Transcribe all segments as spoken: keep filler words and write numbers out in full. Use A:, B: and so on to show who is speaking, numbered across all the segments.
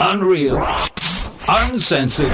A: Unreal. Uncensored.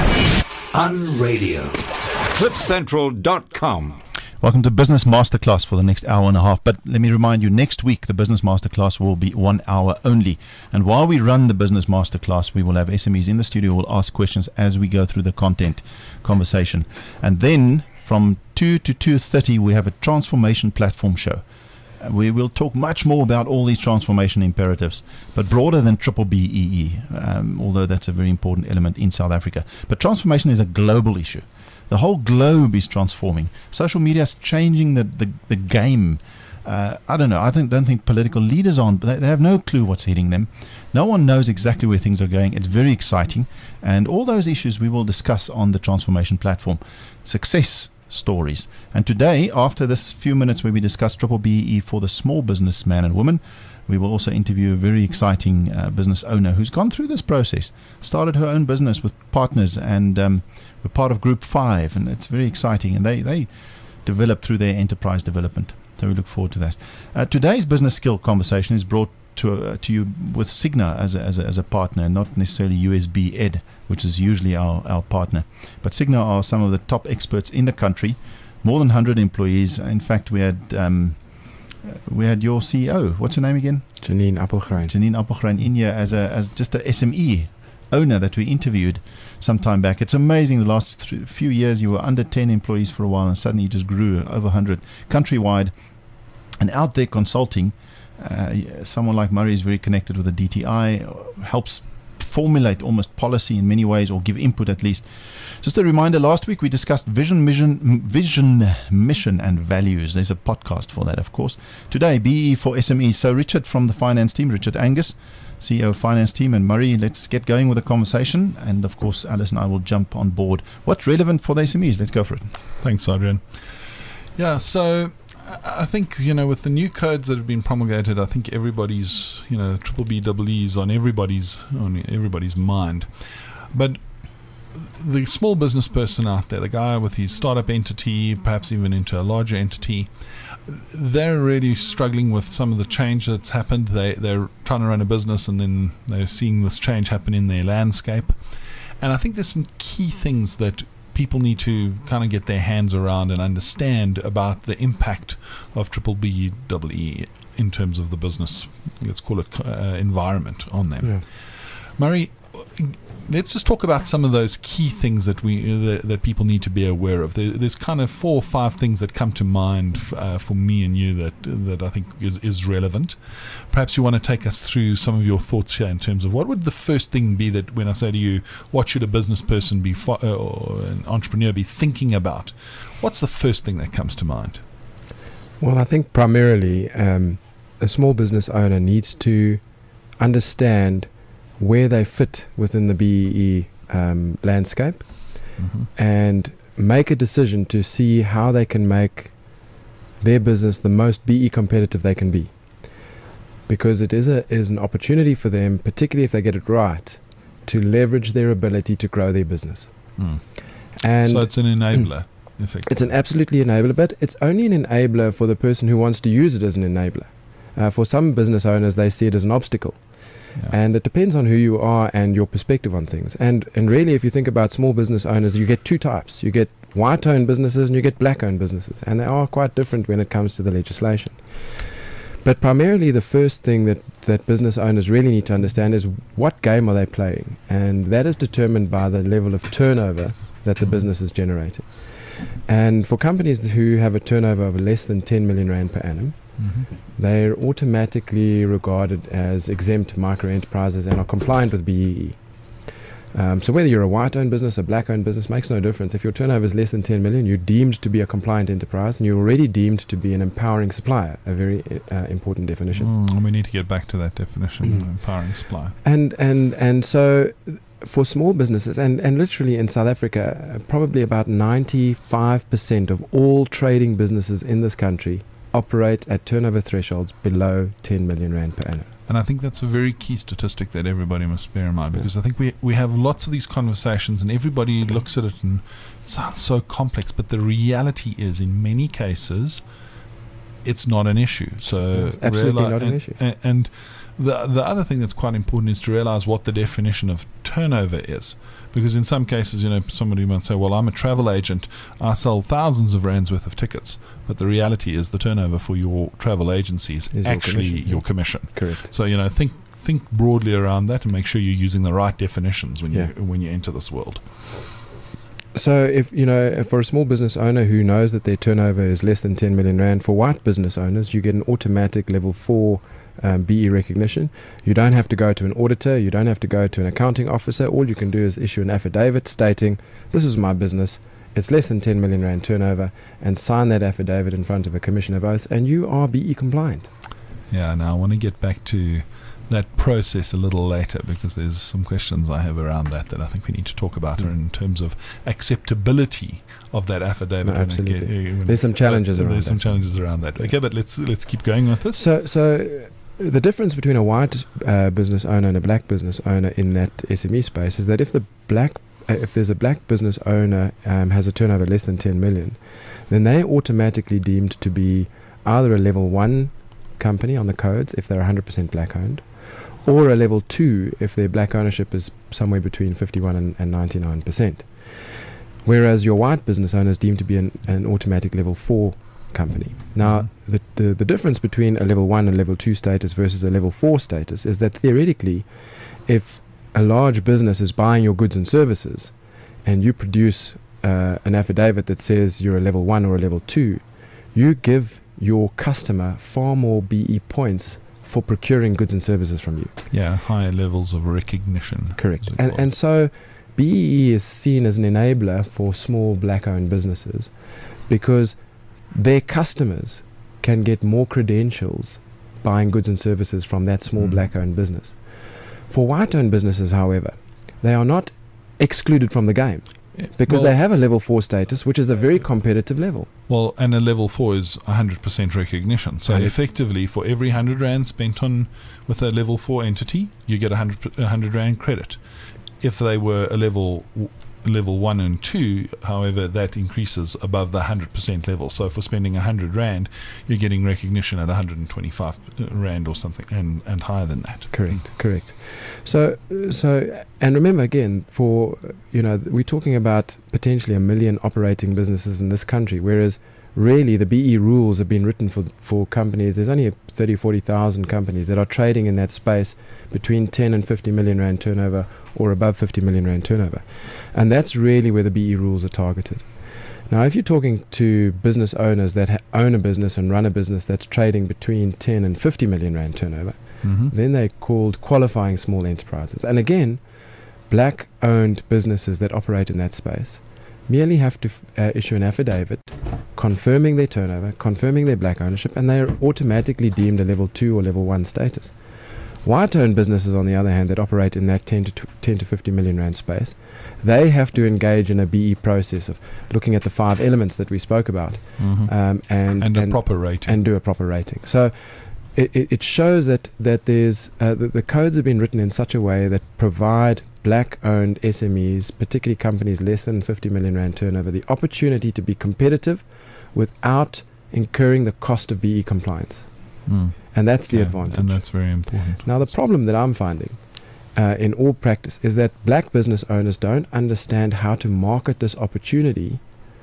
A: Unradio. cliff central dot com.
B: Welcome to Business Masterclass for the next hour and a half. But let me remind you, next week the Business Masterclass will be one hour only. And while we run the Business Masterclass, we will have S M Es in the studio who will ask questions as we go through the content conversation. And then from two to two thirty, we have a transformation platform show. We will talk much more about all these transformation imperatives, but broader than triple B E E, um, although that's a very important element in South Africa. But transformation is a global issue. The whole globe is transforming. Social media is changing the, the, the game. Uh, I don't know. I think, don't think political leaders aren't. They, they have no clue what's hitting them. No one knows exactly where things are going. It's very exciting. And all those issues we will discuss on the transformation platform. Success stories. And today, after this few minutes where we discuss triple B E E for the small business man and woman, we will also interview a very exciting uh, business owner who's gone through this process, started her own business with partners, and um, we're part of Group Five, and it's very exciting. And they they develop through their enterprise development. So we look forward to that. Uh, today's business skill conversation is brought to uh, to you with Cigna as a, as a, as a partner, not necessarily U S B Ed, which is usually our, our partner. But Cigna are some of the top experts in the country, more than one hundred employees. In fact, we had um, we had your C E O. What's her name again?
C: Janine Appelgrein.
B: Janine Appelgrein in here as a as just a S M E owner that we interviewed some time back. It's amazing. The last th- few years, you were under ten employees for a while, and suddenly you just grew over one hundred countrywide. And out there consulting, uh, someone like Murray is very connected with the D T I, helps formulate almost policy in many ways, or give input at least. Just a reminder, last week we discussed vision, mission, vision, mission and values. There's a podcast for that, of course. Today, B E for S M Es. So Richard from the finance team, Richard Angus, C E O of finance team, and Murray, let's get going with the conversation. And of course, Alice and I will jump on board. What's relevant for the S M Es? Let's go for it.
D: Thanks, Adrian. Yeah, so I think, you know, with the new codes that have been promulgated, I think everybody's, you know, triple B double E is on everybody's on everybody's mind. But the small business person out there, the guy with his startup entity, perhaps even into a larger entity, they're really struggling with some of the change that's happened. They, they're trying to run a business, and then they're seeing this change happen in their landscape. And I think there's some key things that people need to kind of get their hands around and understand about the impact of triple B double E in terms of the business, let's call it, uh, environment on them. Yeah. Murray, let's just talk about some of those key things that we uh, that, that people need to be aware of. There, there's kind of four or five things that come to mind f- uh, for me and you that that I think is, is relevant. Perhaps you want to take us through some of your thoughts here in terms of what would the first thing be that, when I say to you, what should a business person be fo- uh, or an entrepreneur be thinking about? What's the first thing that comes to mind?
C: Well, I think primarily um, a small business owner needs to understand where they fit within the B E E um, landscape, mm-hmm. and make a decision to see how they can make their business the most B E competitive they can be. Because it is a is an opportunity for them, particularly if they get it right, to leverage their ability to grow their business. Mm. And
D: so it's an enabler, effectively.
C: It's an absolutely enabler, but it's only an enabler for the person who wants to use it as an enabler. Uh, for some business owners, they see it as an obstacle. Yeah. And it depends on who you are and your perspective on things. And and really, if you think about small business owners, you get two types. You get white-owned businesses and you get black-owned businesses. And they are quite different when it comes to the legislation. But primarily, the first thing that, that business owners really need to understand is what game are they playing? And that is determined by the level of turnover that the business is generating. And for companies who have a turnover of less than ten million rand per annum, mm-hmm. they're automatically regarded as exempt micro-enterprises and are compliant with B E E. Um, so whether you're a white-owned business, a black-owned business, makes no difference. If your turnover is less than ten million, you're deemed to be a compliant enterprise, and you're already deemed to be an empowering supplier, a very uh, important definition.
D: Mm, and we need to get back to that definition, mm. empowering supplier.
C: And and and so for small businesses, and, and literally in South Africa, uh, probably about ninety-five percent of all trading businesses in this country operate at turnover thresholds below ten million rand per annum.
D: And I think that's a very key statistic that everybody must bear in mind, because yeah. I think we we have lots of these conversations and everybody looks at it and it sounds so complex, but the reality is, in many cases, it's not an issue. So
C: it's absolutely not
D: and,
C: an issue.
D: And, and the the other thing that's quite important is to realize what the definition of turnover is. Because in some cases, you know, somebody might say, well, I'm a travel agent, I sell thousands of rands worth of tickets. But the reality is the turnover for your travel agency is
C: Is your
D: actually
C: commission,
D: your
C: yeah.
D: commission.
C: Correct.
D: So, you know, think think broadly around that and make sure you're using the right definitions when
C: Yeah.
D: you when you enter this world.
C: So if, you know, for a small business owner who knows that their turnover is less than ten million rand, for white business owners, you get an automatic level four um, B E recognition. You don't have to go to an auditor. You don't have to go to an accounting officer. All you can do is issue an affidavit stating, this is my business, it's less than ten million rand turnover, and sign that affidavit in front of a commissioner of oath, and you are B E compliant.
D: Yeah, now I want to get back to that process a little later, because there's some questions I have around that that I think we need to talk about
C: Mm.
D: in terms of acceptability of that affidavit.
C: No,
D: when it
C: absolutely.
D: get- uh, when
C: There's some
D: it-
C: challenges
D: uh,
C: around
D: There's some
C: that.
D: challenges around that. Okay, but let's let's keep going with this.
C: So, so the difference between a white uh, business owner and a black business owner in that S M E space is that if the black, uh, if there's a black business owner um, has a turnover less than ten million, then they automatically deemed to be either a level one company on the codes if they're one hundred percent black owned, or a level two if their black ownership is somewhere between fifty-one and, and ninety-nine percent. Whereas your white business owner is deemed to be an, an automatic level four company. Now,
D: Mhm.
C: the, the the difference between a level one and level two status versus a level four status is that theoretically, if a large business is buying your goods and services, and you produce uh, an affidavit that says you're a level one or a level two, you give your customer far more B E points for procuring goods and services from you.
D: Yeah, higher levels of recognition.
C: Correct.
D: as it
C: And
D: was.
C: and so B E E is seen as an enabler for small black-owned businesses because their customers can get more credentials buying goods and services from that small
D: Mm.
C: black-owned business. For white-owned businesses, however, they are not excluded from the game
D: Yeah,
C: because
D: well,
C: they have a level four status, which is a very competitive level.
D: Well, and a level four is one hundred percent recognition. So
C: Hundred-
D: effectively, for every one hundred rand spent on with a level four entity, you get one hundred, p- one hundred rand credit. If they were a level w- level one and two, however, that increases above the one hundred percent level. So for spending one hundred rand, you're getting recognition at one hundred twenty-five rand or something, and, and higher than that.
C: Correct, correct. So, so, and remember again, for uh, you know, th- we're talking about potentially a million operating businesses in this country, whereas really the B E rules have been written for for companies. There's only thirty, forty thousand companies that are trading in that space between ten and fifty million rand turnover or above fifty million rand turnover, and that's really where the B E rules are targeted. Now, if you're talking to business owners that ha- own a business and run a business that's trading between ten and fifty million rand turnover,
D: Mm-hmm.
C: then they're called qualifying small enterprises. And again, black-owned businesses that operate in that space merely have to f- uh, issue an affidavit confirming their turnover, confirming their black ownership, and they're automatically deemed a level two or level one status. White-owned businesses, on the other hand, that operate in that ten to tw- ten to fifty million rand space, they have to engage in a B E process of looking at the five elements that we spoke about,
D: Mm-hmm.
C: um, and
D: and a proper rating.
C: and do a proper rating. So it, it, it shows that that there's uh, the, the codes have been written in such a way that provide black-owned S M Es, particularly companies less than fifty million rand turnover, the opportunity to be competitive without incurring the cost of B E compliance,
D: Mm.
C: and that's the
D: Okay,
C: advantage.
D: And that's very important.
C: Now, the problem that I'm finding uh, in all practice is that black business owners don't understand how to market this opportunity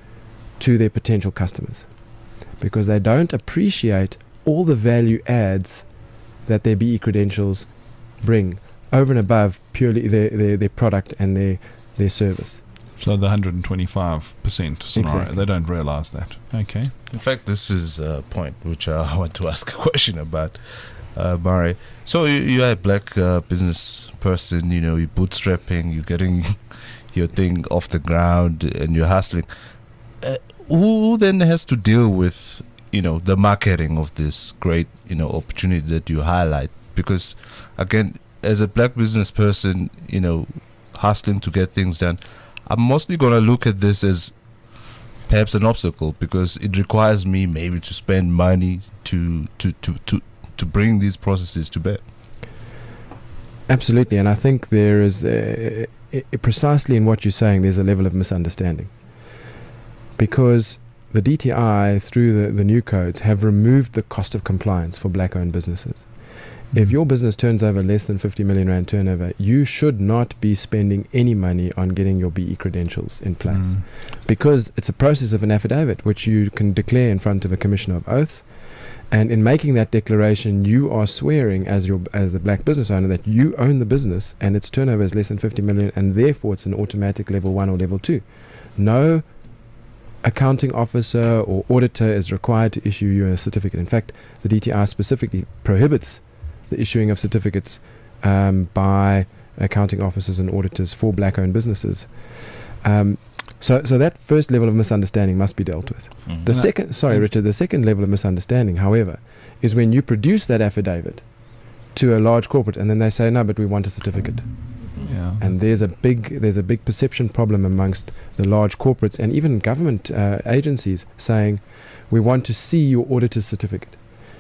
C: to their potential customers because they don't appreciate all the value adds that their B E credentials bring over and above purely their, their, their product and their, their service.
D: So the one hundred twenty-five percent scenario,
C: Exactly.
D: they don't realize that. Okay.
E: In fact, this is a point which uh, I want to ask a question about, uh, Mari. So you, you're a black uh, business person, you know, you're bootstrapping, you're getting your thing off the ground and you're hustling. Uh, who then has to deal with, you know, the marketing of this great, you know, opportunity that you highlight? Because, again, as a black business person, you know, hustling to get things done, I'm mostly going to look at this as perhaps an obstacle because it requires me maybe to spend money to to, to, to, to bring these processes to bear.
C: Absolutely, and I think there is, uh, i- i- precisely in what you're saying, there's a level of misunderstanding. Because the D T I, through the, the new codes, have removed the cost of compliance for black-owned businesses. If your business turns over less than fifty million rand turnover, you should not be spending any money on getting your B E credentials in place,
D: Mm.
C: because it's a process of an affidavit which you can declare in front of a commissioner of oaths. And in making that declaration, you are swearing as your as the black business owner that you own the business and its turnover is less than fifty million, and therefore it's an automatic level one or level two. No accounting officer or auditor is required to issue you a certificate. In fact, the D T I specifically prohibits the issuing of certificates um, by accounting officers and auditors for black-owned businesses. Um, so, so that first level of misunderstanding must be dealt with.
E: Mhm.
C: The
D: And I-
C: second, sorry,
D: and-
C: Richard, the second level of misunderstanding, however, is when you produce that affidavit to a large corporate, and then they say, "No, but we want a certificate."
D: Yeah.
C: And there's a big there's a big perception problem amongst the large corporates and even government uh, agencies saying, "We want to see your auditor's certificate."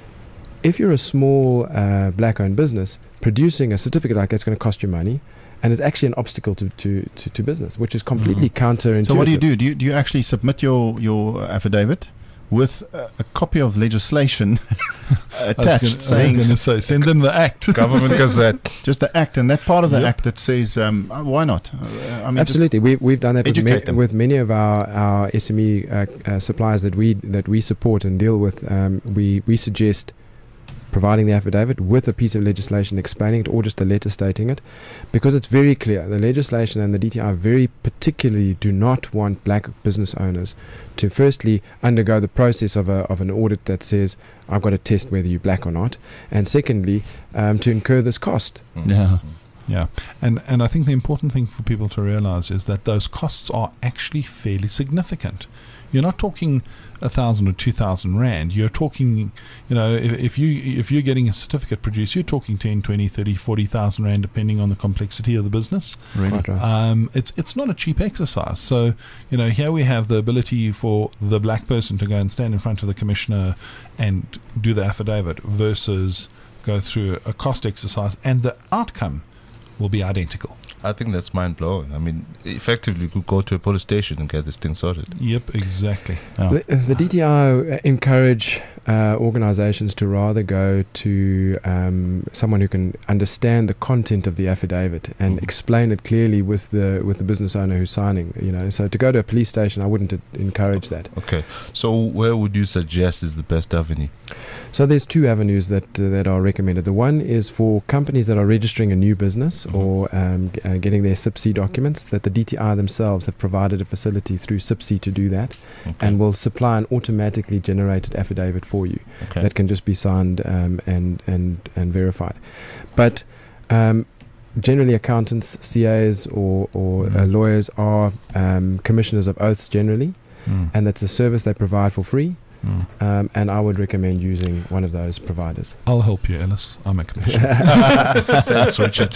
C: If you're a small uh, black-owned business, producing a certificate like that's going to cost you money, and is actually an obstacle to, to, to, to business, which is completely counterintuitive.
B: So what do you do? Do you, do you actually submit your, your affidavit with a, a copy of legislation attached
D: I was
B: saying
D: going to say, send them the act.
E: Government Gazette.
B: just the act, and that part of the
D: Yep.
B: act that says, um, uh, why not? Uh, I mean,
C: Absolutely, we, we've done that with,
B: educate
C: ma-
B: them.
C: with many of our, our S M E uh, uh, suppliers that we that we support and deal with. Um, we we suggest providing the affidavit with a piece of legislation explaining it, or just a letter stating it, because it's very clear. The legislation and the D T I very particularly do not want black business owners to firstly undergo the process of a of an audit that says, I've got to test whether you're black or not, and secondly, um, to incur this cost.
B: Yeah.
D: Yeah, and and I think the important thing for people to realize is that those costs are actually fairly significant. You're not talking a thousand or two thousand rand. You're talking, you know, if, if you if you're getting a certificate produced, you're talking ten, twenty, thirty, forty thousand rand, depending on the complexity of the business.
B: Really?
C: Quite right.
D: Um, it's it's not a cheap exercise. So, you know, here we have the ability for the black person to go and stand in front of the commissioner and do the affidavit versus go through a cost exercise, and the outcome will be identical.
E: I think that's mind blowing. I mean, effectively, you could go to a police station and get this thing sorted.
D: Yep, exactly.
B: Yeah.
C: The, the D T I encourage uh, organizations to rather go to um, someone who can understand the content of the affidavit and
E: Mhm.
C: explain it clearly with the with the business owner who's signing. You know, so to go to a police station, I wouldn't uh, encourage that.
E: Okay, so where would you suggest is the best avenue?
C: So there's two avenues that uh, that are recommended. The one is for companies that are registering a new business
E: Mhm.
C: or um, g- uh, getting their S I P C documents, that the D T I themselves have provided a facility through S I P C to do that,
E: Okay.
C: and will supply an automatically generated affidavit for you
E: okay.
C: that can just be signed um, and and and verified. But um, generally, accountants, C As, or or uh,
D: Mhm.
C: lawyers are um, commissioners of oaths generally,
D: Mm.
C: and that's a service they provide for free.
D: Mm.
C: Um, and I would recommend using one of those providers.
D: I'll help you, Ellis. I'm a commissioner.
E: That's Richard.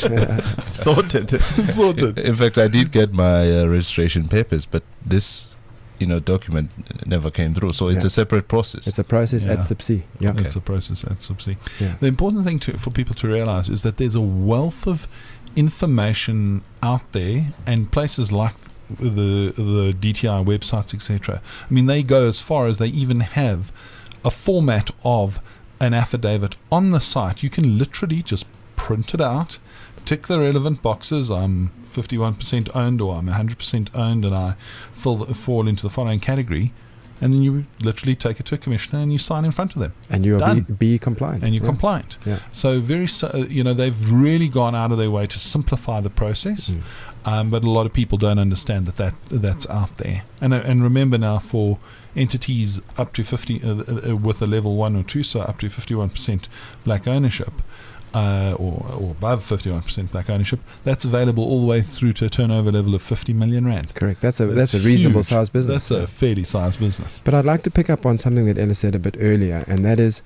B: Sorted.
D: Sorted.
E: In fact, I did get my uh, registration papers, but this, you know, document never came through. So it's
C: Yeah.
E: a separate process.
C: It's a process
D: Yeah.
C: at S I P C. Yeah.
E: Okay.
D: It's a process at Subsea.
C: Yeah.
D: The important thing to, for people to realize is that there's a wealth of information out there, and places like the the D T I websites, et cetera. I mean, they go as far as they even have a format of an affidavit on the site. You can literally just print it out, tick the relevant boxes. I'm fifty-one percent owned, or I'm one hundred percent owned, and I fill the, fall into the following category. And then you literally take it to a commissioner and you sign in front of them,
C: And you are
D: Done.
C: B, B compliant.
D: and you're
C: yeah.
D: compliant.
C: Yeah.
D: So very, so, uh, you know, they've really gone out of their way to simplify the process.
C: Mm.
D: Um, but a lot of people don't understand that, that that's out there. And uh, and remember now, for entities up to fifty uh, uh, with a level one or two, so up to fifty-one percent black ownership, uh, or or above fifty-one percent black ownership, that's available all the way through to a turnover level of fifty million rand.
C: Correct. That's a
D: That's
C: that's, a reasonable
D: huge.
C: size business.
D: That's a fairly sized business.
C: But I'd like to pick up on something that Ella said a bit earlier, and that is,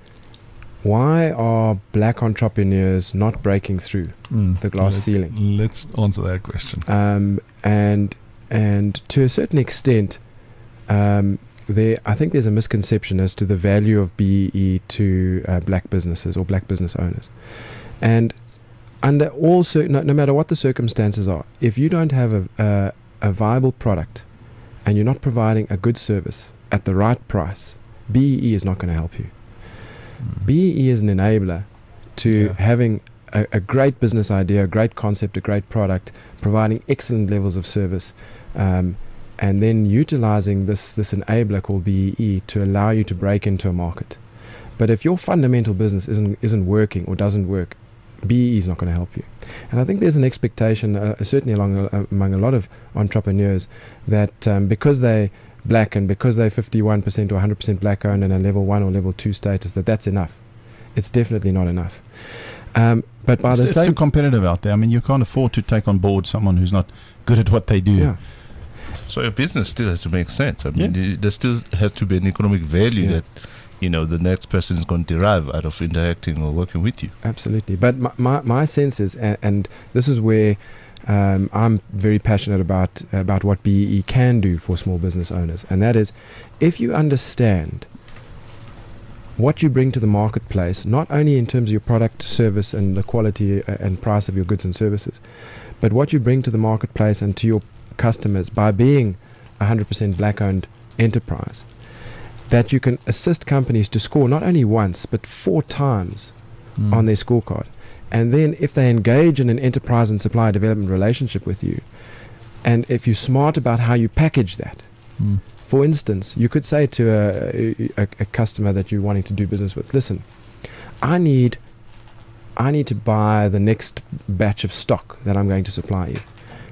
C: why are black entrepreneurs not breaking through
D: Mm.
C: the glass
D: Let-
C: ceiling?
D: Let's answer that question.
C: Um, and and to a certain extent, um, there I think there's a misconception as to the value of B E E to uh, black businesses or black business owners. And under all cir- no, no matter what the circumstances are, if you don't have a, a a viable product and you're not providing a good service at the right price, B E E is not going to help you.
D: Mm.
C: B E E is an enabler to
D: Yeah.
C: having a, a great business idea, a great concept, a great product, providing excellent levels of service, um, and then utilizing this this enabler called B E E to allow you to break into a market. But if your fundamental business isn't isn't working or doesn't work, B E E is not going to help you. And I think there's an expectation, uh, certainly along uh, among a lot of entrepreneurs, that um, because they black and because they're fifty-one percent or one hundred percent black owned and a level one or level two status, that that's enough. It's definitely not enough. Um, but by
B: It's,
C: the
B: it's
C: same
B: too competitive out there. I mean, you can't afford to take on board someone who's not good at what they do.
C: yeah.
E: So your business still has to make sense. I mean,
B: Yeah.
E: y- there still has to be an economic value
C: Yeah.
E: that, you know, the next person is going to derive out of interacting or working with you.
C: Absolutely. But my, my, my sense is, and, and this is where um, I'm very passionate about about what B E E can do for small business owners, and that is, if you understand what you bring to the marketplace, not only in terms of your product, service, and the quality uh, and price of your goods and services, but what you bring to the marketplace and to your customers by being a one hundred percent black-owned enterprise, that you can assist companies to score not only once, but four times
B: Mm.
C: on their scorecard. And then if they engage in an enterprise and supply development relationship with you, and if you're smart about how you package that,
B: Mm.
C: for instance, you could say to a, a, a customer that you're wanting to do business with, listen, I need I need to buy the next batch of stock that I'm going to supply you.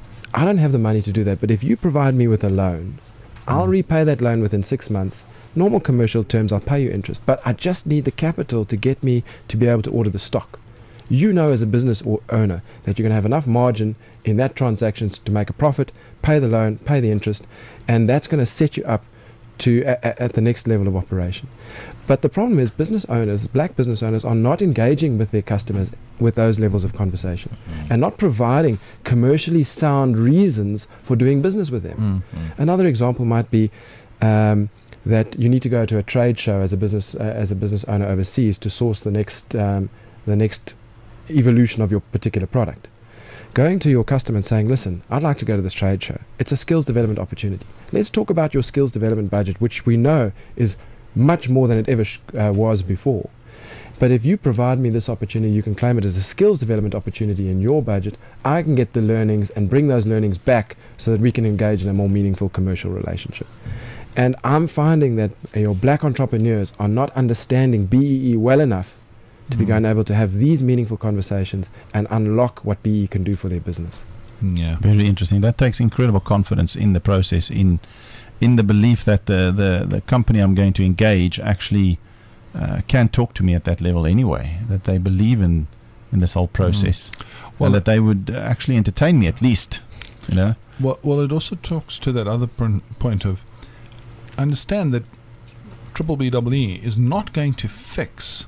C: I don't have the money to do that, but if you provide me with a loan, I'll
B: Mm.
C: repay that loan within six months. Normal commercial terms, I'll pay you interest, but I just need the capital to get me to be able to order the stock. You know as a business or owner that you're going to have enough margin in that transaction to make a profit, pay the loan, pay the interest, and that's going to set you up to a, a, at the next level of operation. But the problem is business owners, black business owners, are not engaging with their customers with those levels of conversation and not providing commercially sound reasons for doing business with them.
B: Mm.
C: Another example might be um, that you need to go to a trade show as a business uh, as a business owner overseas to source the next um, the next evolution of your particular product. Going to your customer and saying, listen, I'd like to go to this trade show. It's a skills development opportunity. Let's talk about your skills development budget, which we know is much more than it ever sh- uh, was before. But if you provide me this opportunity, you can claim it as a skills development opportunity in your budget. I can get the learnings and bring those learnings back so that we can engage in a more meaningful commercial relationship. And I'm finding that your black entrepreneurs are not understanding B E E well enough to be
B: Mm.
C: going able to have these meaningful conversations and unlock what B E E can do for their business.
D: Yeah.
B: Very interesting. That takes incredible confidence in the process, in in the belief that the, the, the company I'm going to engage actually uh, can talk to me at that level anyway, that they believe in, in this whole process,
D: Well,
B: and that they would uh, actually entertain me at least, you know.
D: Well, well, it also talks to that other pr- point of understand that Triple B E E is not going to fix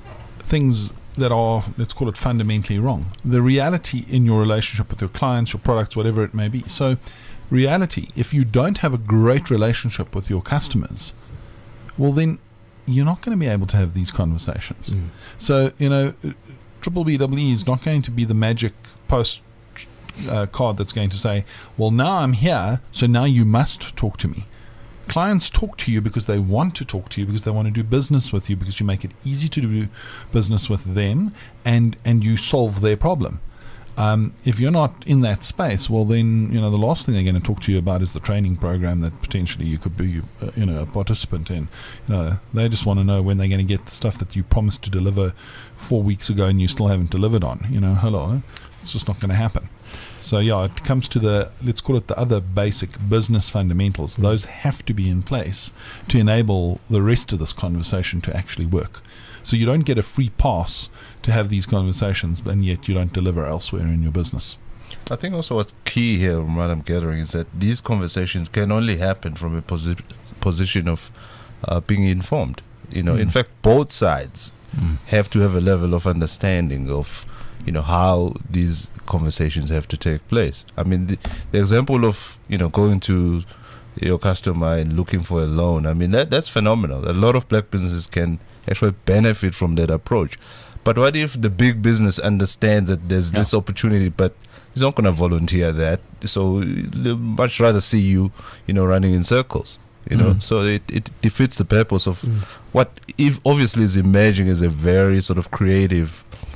D: things that are, let's call it, fundamentally wrong. The reality in your relationship with your clients, your products, whatever it may be. So, reality, if you don't have a great relationship with your customers, well, then you're not going to be able to have these conversations.
C: Mm.
D: So, you know, Triple B E E is not going to be the magic post uh, card that's going to say, well, now I'm here, so now you must talk to me. Clients talk to you because they want to talk to you, because they want to do business with you, because you make it easy to do business with them, and, and you solve their problem. Um, if you're not in that space, well, then, you know, the last thing they're going to talk to you about is the training program that potentially you could be, uh, you know, a participant in. You know, they just want to know when they're going to get the stuff that you promised to deliver four weeks ago and you still haven't delivered on. You know, hello, it's just not going to happen. So, yeah, it comes to the, let's call it the other basic business fundamentals.
C: Mm.
D: Those have to be in place to enable the rest of this conversation to actually work. So you don't get a free pass to have these conversations, and yet you don't deliver elsewhere in your business.
E: I think also what's key here, from what I'm gathering, is that these conversations can only happen from a posi- position of uh, being informed. You know,
D: Mm.
E: in fact, both sides
B: Mm.
E: have to have a level of understanding of, you know, how these conversations have to take place. I mean, the, the example of, you know, going to your customer and looking for a loan, I mean, that that's phenomenal. A lot of black businesses can actually benefit from that approach. But what if the big business understands that there's
B: Yeah.
E: this opportunity, but he's not going to volunteer that, so they'd much rather see you, you know, running in circles, you know?
B: Mm.
E: So it, it defeats the purpose of
C: Mm.
E: what if obviously is emerging as a very sort of creative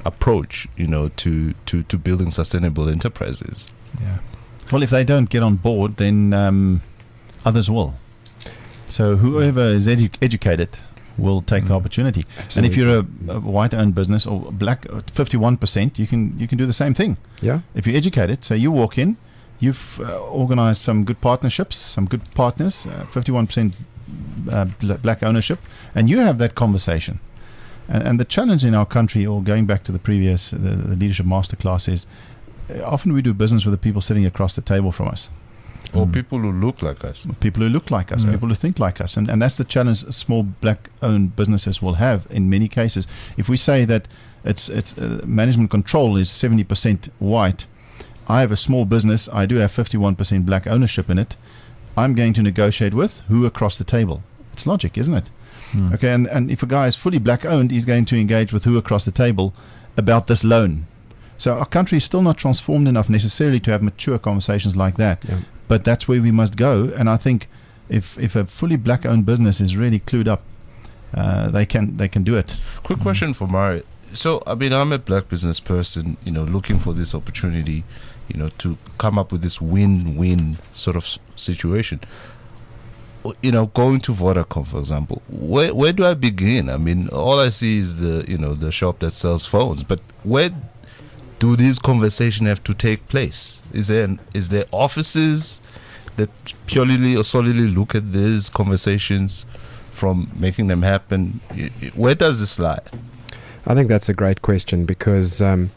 E: approach, you know, to, to, to building sustainable enterprises.
D: Yeah.
B: Well, if they don't get on board, then um, others will. So whoever is edu- educated will take
D: Mm.
B: the opportunity.
C: Absolutely.
B: And if you're a, a white-owned business or black, uh, fifty-one percent, you can you can do the same thing.
C: Yeah.
B: If you educate it, so you walk in, you've uh, organized some good partnerships, some good partners, uh, fifty-one percent uh, bl- black ownership, and you have that conversation. And, and the challenge in our country, or going back to the previous, the, the leadership masterclass, is uh, often we do business with the people sitting across the table from us.
E: Or
D: Mm.
E: people who look like us.
B: People who look like us,
D: Yeah.
B: people who think like us. And, and that's the challenge small black-owned businesses will have in many cases. If we say that it's it's uh, management control is seventy percent white, I have a small business, I do have fifty-one percent black ownership in it, I'm going to negotiate with who across the table? It's logic, isn't it?
D: Mm.
B: Okay, and, and if a guy is fully black-owned, he's going to engage with who across the table about this loan. So our country is still not transformed enough necessarily to have mature conversations like that.
C: Yeah.
B: But that's where we must go. And I think if if a fully black-owned business is really clued up, uh, they can they can do it.
E: Quick question for Mari. So, I mean, I'm a black business person, you know, looking for this opportunity, you know, to come up with this win-win sort of s- situation. You know, going to Vodacom, for example, where where do I begin? I mean, all I see is the, you know, the shop that sells phones, but where do these conversations have to take place? Is there an, is there offices that purely or solely look at these conversations from making them happen? Y- y- Where does this lie?
C: I think that's a great question because um,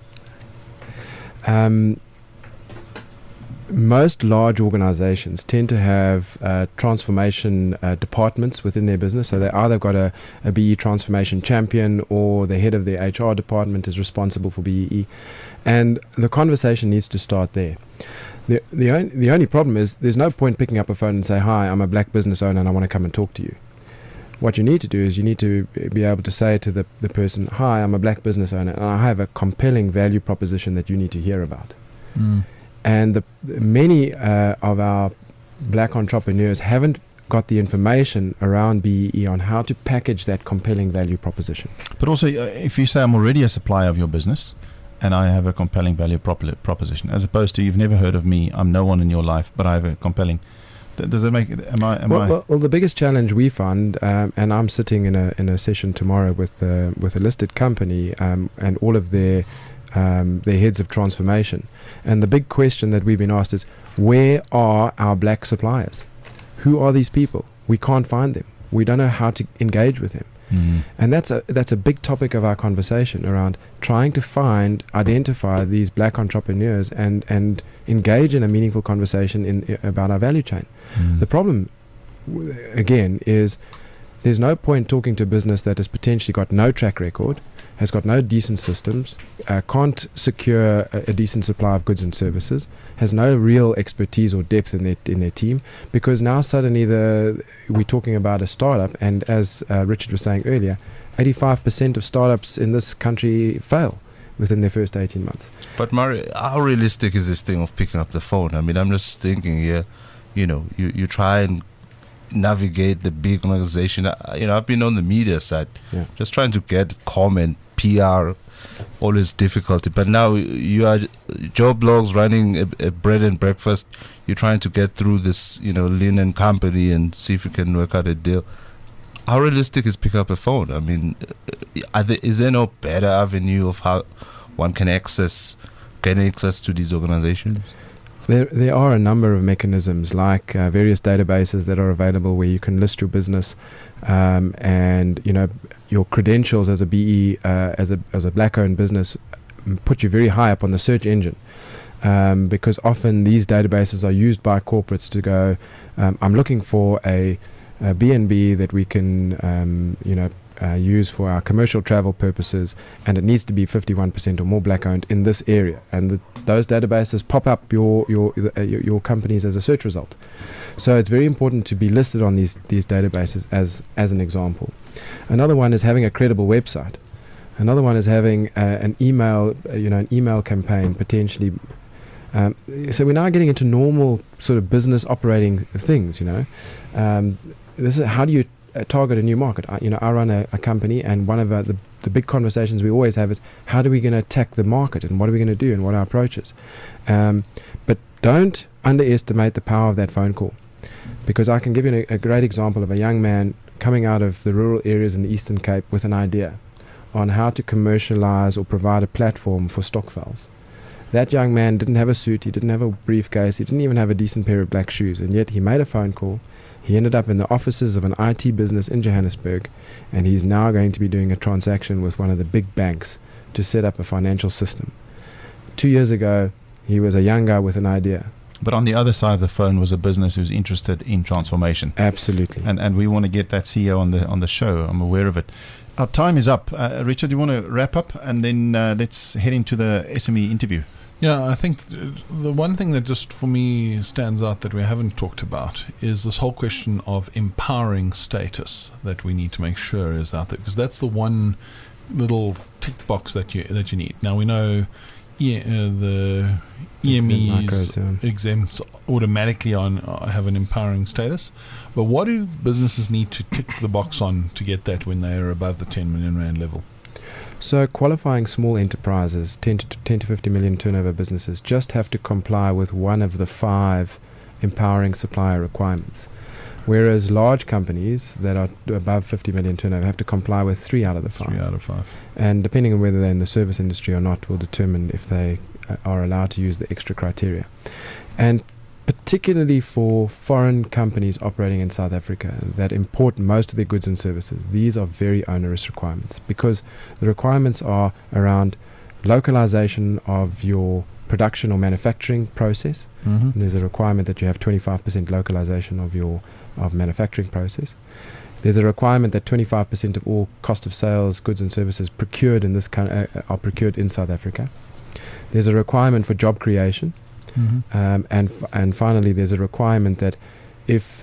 C: um, most large organizations tend to have uh, transformation uh, departments within their business. So they either got a, a B E transformation champion, or the head of their H R department is responsible for B E E. And the conversation needs to start there. The, the, on, the only problem is there's no point picking up a phone and say, hi, I'm a black business owner and I want to come and talk to you. What you need to do is you need to be able to say to the, the person, hi, I'm a black business owner and I have a compelling value proposition that you need to hear about.
D: Mm.
C: And the, many uh, of our black entrepreneurs haven't got the information around B E E on how to package that compelling value proposition.
B: But also, uh, if you say I'm already a supplier of your business, and I have a compelling value prop- proposition, as opposed to you've never heard of me, I'm no one in your life, but I have a compelling. Th- does that make? Am I? Am
C: Well,
B: I?
C: well, well, the biggest challenge we found, um, and I'm sitting in a in a session tomorrow with uh, with a listed company um, and all of their um, their heads of transformation, and the big question that we've been asked is, where are our black suppliers? Who are these people? We can't find them. We don't know how to engage with them.
B: Mm.
C: And that's a that's a big topic of our conversation around trying to find, identify these black entrepreneurs and, and engage in a meaningful conversation in about our value chain.
B: Mm.
C: The problem, w- again, is there's no point talking to a business that has potentially got no track record, has got no decent systems, uh, can't secure a, a decent supply of goods and services, has no real expertise or depth in their in their team, because now suddenly the we're talking about a startup, and as uh, Richard was saying earlier, eighty-five percent of startups in this country fail within their first eighteen months.
E: But Mari, how realistic is this thing of picking up the phone? I mean, I'm just thinking here, you know, you, you try and navigate the big organization. I, you know, I've been on the media side,
C: Yeah.
E: just trying to get comment, P R, always difficulty. But now you are Joe Blogs running a, a bread and breakfast. You're trying to get through this, you know, linen company and see if you can work out a deal. How realistic is pick up a phone? I mean, are there, is there no better avenue of how one can access, gain access to these organizations?
C: There, there are a number of mechanisms like uh, various databases that are available where you can list your business, um, and you know your credentials as a B E, uh, as a as a black-owned business, m- put you very high up on the search engine, um, because often these databases are used by corporates to go, um, I'm looking for a, a B and B that we can, um, you know. Uh, use for our commercial travel purposes, and it needs to be fifty-one percent or more black owned in this area, and the, those databases pop up your your, uh, your your companies as a search result. So it's very important to be listed on these these databases as as an example. Another one is having a credible website. Another one is having uh, an email uh, you know an email campaign potentially. Um, so we're now getting into normal sort of business operating things. You know, um, this is how do you uh, target a new market. I, you know, I run a, a company, and one of uh, the the big conversations we always have is how are we going to attack the market, and what are we going to do, and what are our approaches. Um, but don't underestimate the power of that phone call, because I can give you a, a great example of a young man coming out of the rural areas in the Eastern Cape with an idea on how to commercialize or provide a platform for stokvels. That young man didn't have a suit, he didn't have a briefcase, he didn't even have a decent pair of black shoes, and yet he made a phone call. He ended up in the offices of an I T business in Johannesburg, and he's now going to be doing a transaction with one of the big banks to set up a financial system. Two years ago, he was a young guy with an idea.
B: But on the other side of the phone was a business who's interested in transformation.
C: Absolutely.
B: And and we want to get that C E O on the on the show. I'm aware of it. Our time is up. Uh, Richard, do you want to wrap up? And then uh, let's head into the S M E interview.
D: Yeah, I think the one thing that just for me stands out that we haven't talked about is this whole question of empowering status that we need to make sure is out there, because that's the one little tick box that you that you need. Now we know yeah, uh, the E M Es exempt automatically on uh, have an empowering status, but what do businesses need to tick the box on to get that when they are above the ten million rand level?
C: So qualifying small enterprises, ten to ten to fifty million turnover businesses, just have to comply with one of the five empowering supplier requirements, whereas large companies that are above fifty million turnover have to comply with three out of the five.
D: Three out of five.
C: And depending on whether they're in the service industry or not will determine if they uh, are allowed to use the extra criteria. And particularly for foreign companies operating in South Africa that import most of their goods and services, these are very onerous requirements, because the requirements are around localization of your production or manufacturing process.
D: Mm-hmm.
C: There's a requirement that you have twenty-five percent localization of your of manufacturing process. There's a requirement that twenty-five percent of all cost of sales, goods and services procured in this kind uh, are procured in South Africa. There's a requirement for job creation.
D: Mm-hmm.
C: Um, and f- and finally, there's a requirement that if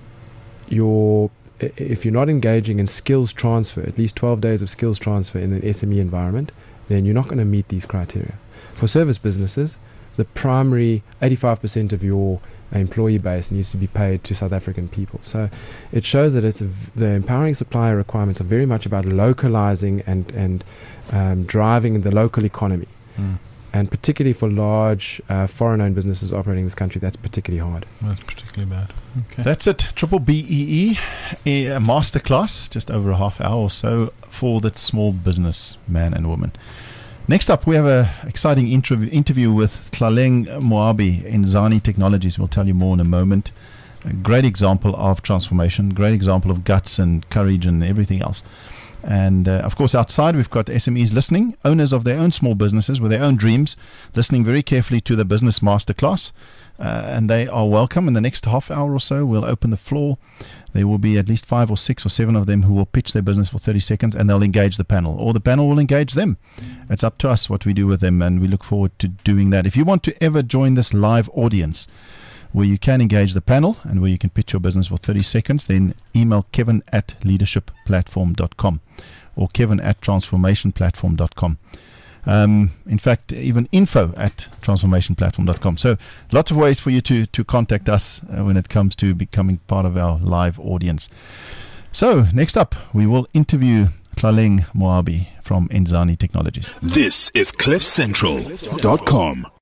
C: you're i- if you're not engaging in skills transfer, at least twelve days of skills transfer in an S M E environment, then you're not going to meet these criteria. For service businesses, the primary eighty-five percent of your employee base needs to be paid to South African people. So it shows that it's a v- the empowering supplier requirements are very much about localizing and and um, driving the local economy.
D: Mm.
C: And particularly for large uh, foreign-owned businesses operating in this country, that's particularly hard.
D: That's particularly bad. Okay.
B: That's it. Triple B E E, a masterclass, just over a half hour or so for that small business man and woman. Next up, we have an exciting interview, interview with Tlaleng Moabi in Zani Technologies. We'll tell you more in a moment. A great example of transformation, great example of guts and courage and everything else. And uh, of course, outside we've got S M Es listening, owners of their own small businesses with their own dreams, listening very carefully to the Business Masterclass. Uh, and they are welcome. In the next half hour or so, we'll open the floor. There will be at least five or six or seven of them who will pitch their business for thirty seconds, and they'll engage the panel, or the panel will engage them. It's up to us what we do with them, and we look forward to doing that. If you want to ever join this live audience where you can engage the panel and where you can pitch your business for thirty seconds, then email Kevin at leadership platform dot com or Kevin at transformation platform dot com. Um, in fact, even info at transformation platform dot com. So lots of ways for you to, to contact us uh, when it comes to becoming part of our live audience. So next up, we will interview Tlaleng Moabi from Enzani Technologies.
F: This is cliff central dot com.